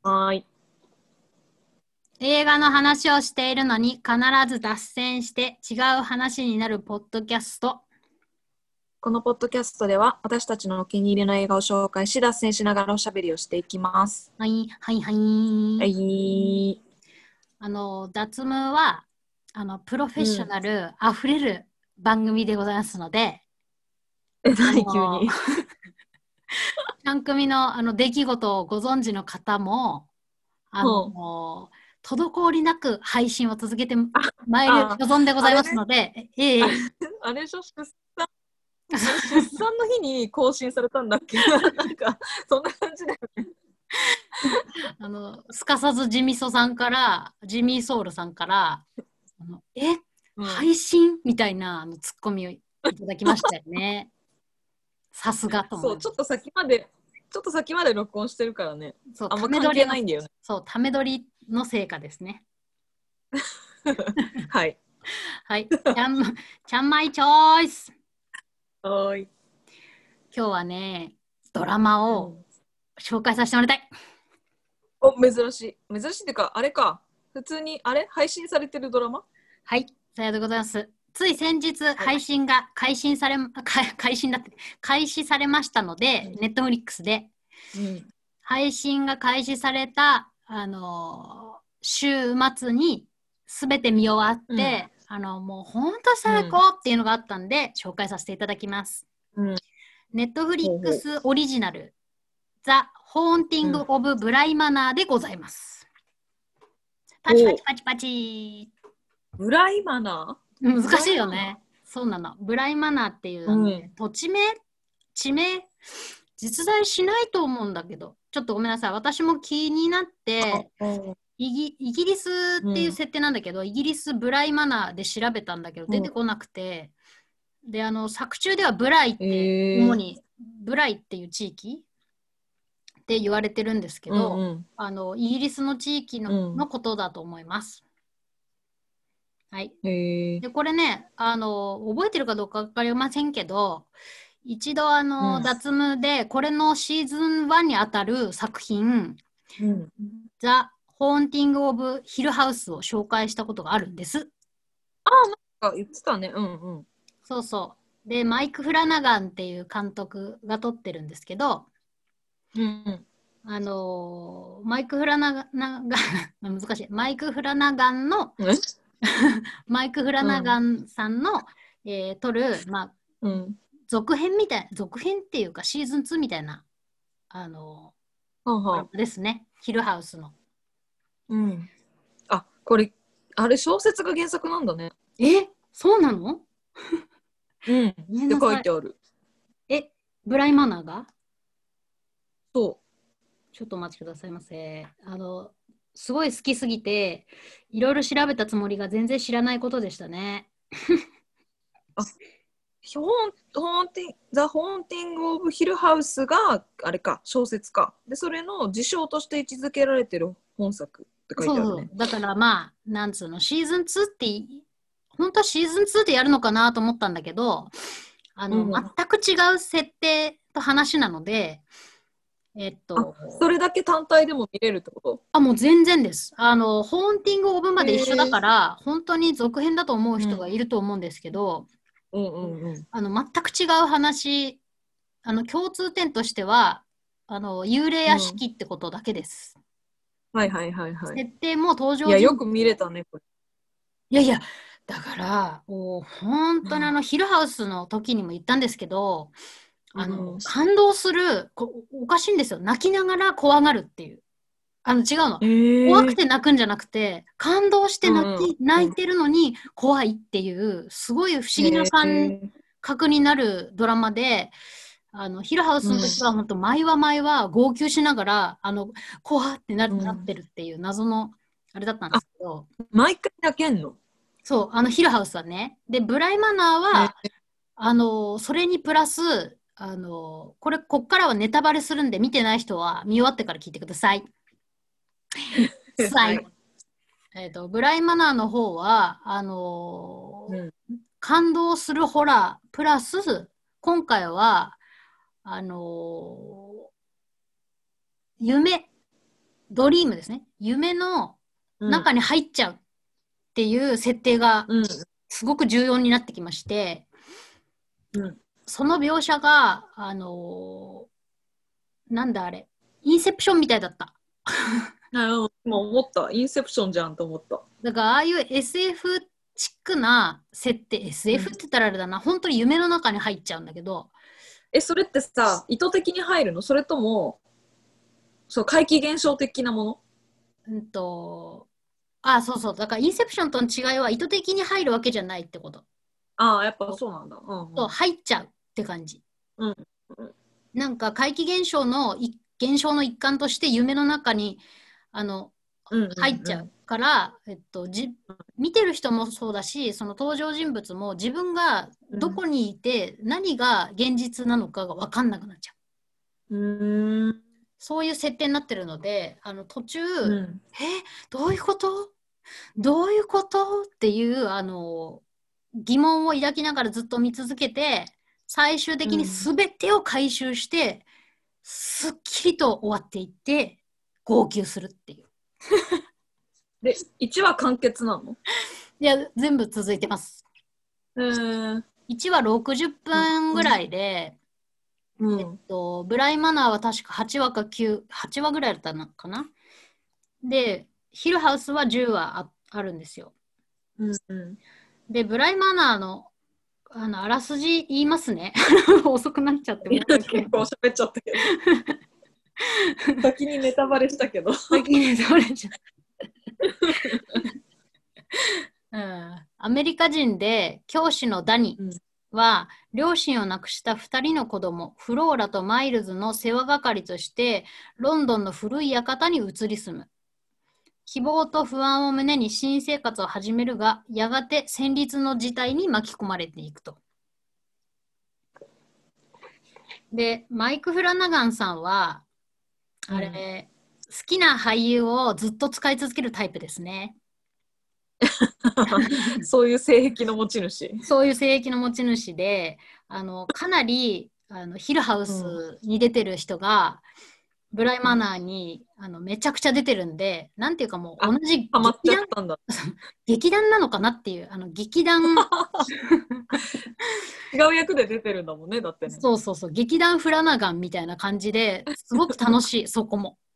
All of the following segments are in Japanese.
はーい。 映画の話をしているのに必ず脱線して違う話になるポッドキャスト。 このポッドキャストでは私たちのお気に入りの映画を紹介し脱線しながらおしゃべりをしていきます。 はいはいはい。 はい。 脱毛はプロフェッショナルあふれる番組でございますので、 何急に。 ちゃん組の出来事をご存知の方も滞りなく配信を続けてまいる望んでございますので、 あれでしょ、出産の日に更新されたんだっけなんかそんな感じだよね。 すかさずジミソさんからジミーソウルさんから配信みたいなツッコミをいただきましたよね。さすがと思います。 そう、ちょっと先まで録音してるからね。 そう、 あんま関係ないんだよね。 そう、ため撮りの成果ですね。 はい。 はい。ちゃんまいチョイス。 はい。 今日はね、ドラマを紹介させてもらいたい。 お、珍しい。珍しいってか、あれか。普通に、配信されてるドラマ？ はい、さようでございます。つい先日、配信が開始されましたので、ネットフリックスで、配信が開始された、週末に全て見終わって、もう本当最高っていうのがあったんで、紹介させていただきます。ネットフリックスオリジナル、ザ・ホーンティング・オブ・ブライマナーでございます。パチパチパチパチ。 ブライマナー難しいよね。そうなの。ブライマナーっていう、土地名地名実在しないと思うんだけど、ちょっとごめんなさい。私も気になって、イギリスっていう設定なんだけど、イギリスブライマナーで調べたんだけど、出てこなくて、で、作中ではブライって、主にブライっていう地域って言われてるんですけど、イギリスの地域のことだと思います。はい。で、これね、覚えてるかどうか分かりませんけど、一度脱毛で、これのシーズン1にあたる作品、ザ・ホーンティング・オブ・ヒルハウスを紹介したことがあるんです。 なんか言ってたね。 そうそう。で、マイク・フラナガンっていう監督が撮ってるんですけど、マイク・フラナガン難しい。マイク・フラナガンのマイク・フラナガンさんの、撮る、続編っていうかシーズン2みたいなですね。ヒルハウスの。 あ、これあれ小説が原作なんだね。 そうなの？ って書いてある。 ブライマナーが？ そう。 ちょっとお待ちくださいませ。すごい好きすぎて、いろいろ調べたつもりが全然知らないことでしたね。 ザ・ホーンティング・オブ・ヒルハウスがあれか、小説か。で、それの事象として位置づけられてる本作って書いてあるね。 そうだからなんつうの、シーズン2って本当はシーズン2でやるのかなと思ったんだけど、全く違う設定と話なので、 それだけ単体でも見れるってこと？ もう全然です。ホーンティング・オブまで一緒だから、本当に続編だと思う人がいると思うんですけど、全く違う話、共通点としては、幽霊屋敷ってことだけです。設定も登場人物。 よく見れたね、これ。いや、だから、本当にヒルハウスの時にも言ったんですけど、感動する、おかしいんですよ。泣きながら怖がるっていう。違うの。怖くて泣くんじゃなくて、感動して泣いてるのに怖いっていう、すごい不思議な感覚になるドラマで、ヒルハウスの時は本当、毎話号泣しながら、怖ってなってるっていう謎のあれだったんですけど。 毎回泣けんの？ そう、ヒルハウスはね。で、ブライマナーは、それにプラス、こっからはネタバレするんで、見てない人は見終わってから聞いてください。ブライマナーの方は、感動するホラープラス、今回は、夢ドリームですね。夢の中に入っちゃうっていう設定がすごく重要になってきまして、その描写が、なんだあれ、インセプションみたいだった。 今思った。インセプションじゃんと思った。 だからああいう SF チックな設定、SF って言ったらあれだな、本当に夢の中に入っちゃうんだけど。 それってさ、意図的に入るの？それとも、そう、怪奇現象的なもの？ そうそう。だからインセプションとの違いは意図的に入るわけじゃないってこと。 やっぱそうなんだ。 そう、入っちゃうって感じ。 うん。 なんか怪奇現象の一環として夢の中に入っちゃうから、見てる人もそうだし、その登場人物も自分がどこにいて何が現実なのかが分かんなくなっちゃう。そういう設定になってるので、途中、どういうことどういうことっていう疑問を抱きながらずっと見続けて、最終的に全てを回収して、すっきりと終わっていって号泣するっていう。 で、1話完結なの？ いや、全部続いてます。1話60分ぐらいで、ブライマナーは確か8話か8話ぐらいだったのかな。で、ヒルハウスは10話あるんですよ。で、ブライマナーのあらすじ言いますね。遅くなっちゃっても。 結構喋っちゃったけど。先にネタバレしたけど。 先にネタバレちゃった。アメリカ人で教師のダニは、両親を亡くした2人の子供、フローラとマイルズの世話係として、ロンドンの古い館に移り住む。希望と不安を胸に新生活を始めるが、やがて戦慄の事態に巻き込まれていくと。で、マイク・フラナガンさんは、好きな俳優をずっと使い続けるタイプですね。 そういう性癖の持ち主。 そういう性癖の持ち主で、かなりヒルハウスに出てる人が、ブライマナーにめちゃくちゃ出てるんで、なんていうかもう同じ劇団なのかなっていう、劇団違う役で出てるんだもんね、だってね。 そうそうそう、劇団フラナガンみたいな感じですごく楽しい、そこも。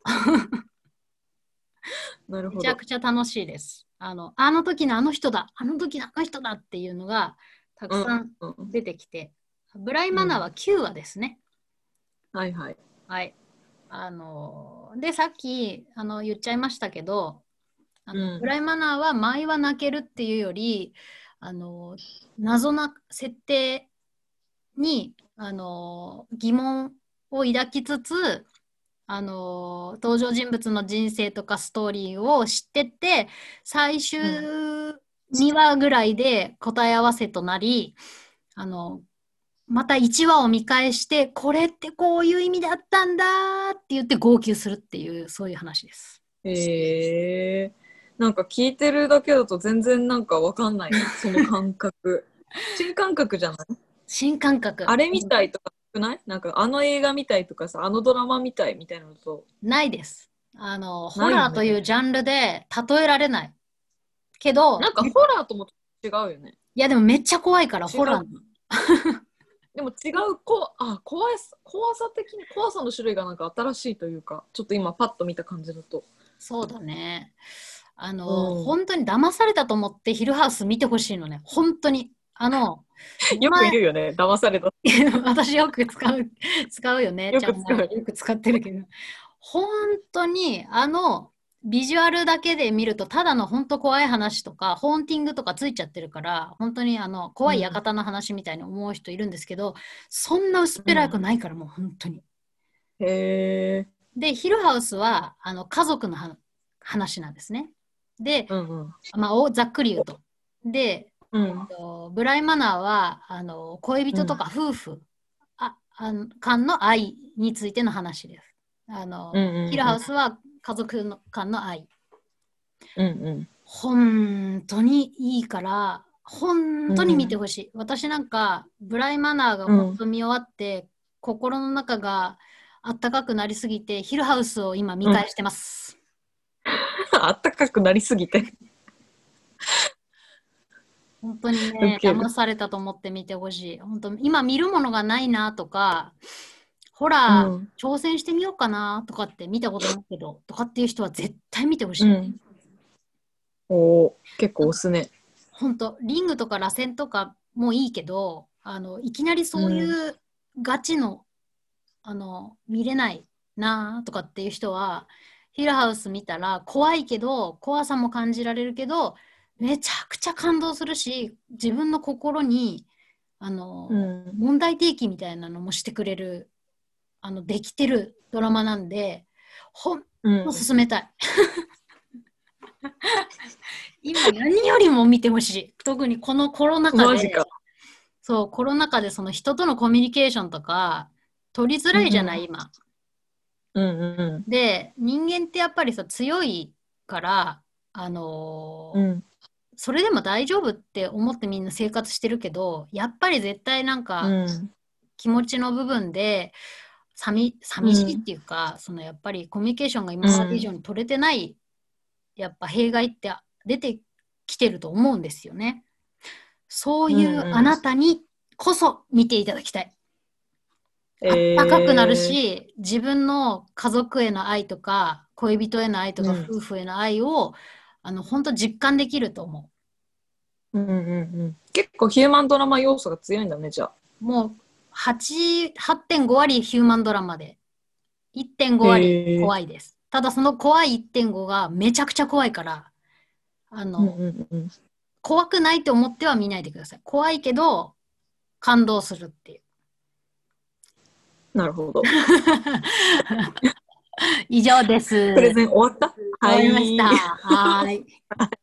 なるほど。 めちゃくちゃ楽しいです。あの時のあの人だ、あの時のあの人だっていうのがたくさん出てきて、ブライマナーは9話ですね。 はいはい。 はい。で、さっき言っちゃいましたけど、ブライマナーは舞は泣けるっていうより、謎な設定に疑問を抱きつつ、登場人物の人生とかストーリーを知ってって、最終2話ぐらいで答え合わせとなり、また1話を見返して、これってこういう意味だったんだって言って号泣するっていう、そういう話です。 なんか聞いてるだけだと全然なんかわかんない、その感覚。新感覚じゃない？ 新感覚。 あれみたいとかない？なんか映画みたいとかさ、ドラマみたいみたいなのと。 ないです。ホラーというジャンルで例えられない。けど、 なんかホラーとも違うよね。 いやでもめっちゃ怖いから、ホラーの。 でも違う怖さ的に怖さの種類がなんか新しいというか、ちょっと今パッと見た感じだと。 そうだね。本当に騙されたと思ってヒルハウス見てほしいのね。本当に。 よく言うよね、騙された。 私よく使うよね。よく使ってるけど。本当にビジュアルだけで見るとただの本当怖い話とかホーンティングとかついちゃってるから、本当に怖い館の話みたいに思う人いるんですけど、そんな薄っぺらくないから、もう本当に。 へー。 で、ヒルハウスは家族の話なんですね。で、ざっくり言うと。で、ブライマナーは恋人とか夫婦、間の愛についての話です。ヒルハウスは家族間の愛。本当にいいから、本当に見てほしい。私なんか、ブライマナーが本当見終わって、心の中があったかくなりすぎて、ヒルハウスを今見返してます。 あったかくなりすぎて。 本当にね、 ウケる騙されたと思って見てほしい。本当、今見るものがないなとか、ホラー、 うん挑戦してみようかなとかって見たことないけど、とかっていう人は絶対見てほしい。 うん。おー、結構押すね。 本当、リングとか螺旋とかもいいけど、いきなりそういうガチの、見れないなとかっていう人は、ヒルハウス見たら怖いけど、怖さも感じられるけど、めちゃくちゃ感動するし、自分の心に、 うん。 問題提起みたいなのもしてくれる、できてるドラマなんで、ほんうんと勧めたい。今何よりも見てほしい。特にこのコロナ禍で、 マジか。 そう、コロナ禍でその人とのコミュニケーションとか取りづらいじゃない、今。 うんうで、人間ってやっぱりさ、強いから、 ん。うん。 それでも大丈夫って思ってみんな生活してるけど、やっぱり絶対なんかうん。 気持ちの部分で寂しいっていうか、そのやっぱりコミュニケーションが今まで以上に取れてない、やっぱ弊害って出てきてると思うんですよね。そういうあなたにこそ見ていただきたい。あったかくなるし、自分の家族への愛とか、恋人への愛とか、夫婦への愛を、本当実感できると思うんうんうん。結構ヒューマンドラマ要素が強いんだね、じゃあ。 う。もう、8.5割ヒューマンドラマで、1.5割怖いです。ただその怖い1.5がめちゃくちゃ怖いから、怖くないと思っては見ないでください。怖いけど、感動するっていう。 なるほど。 以上です。 プレゼン終わった？ 終わりました。はい。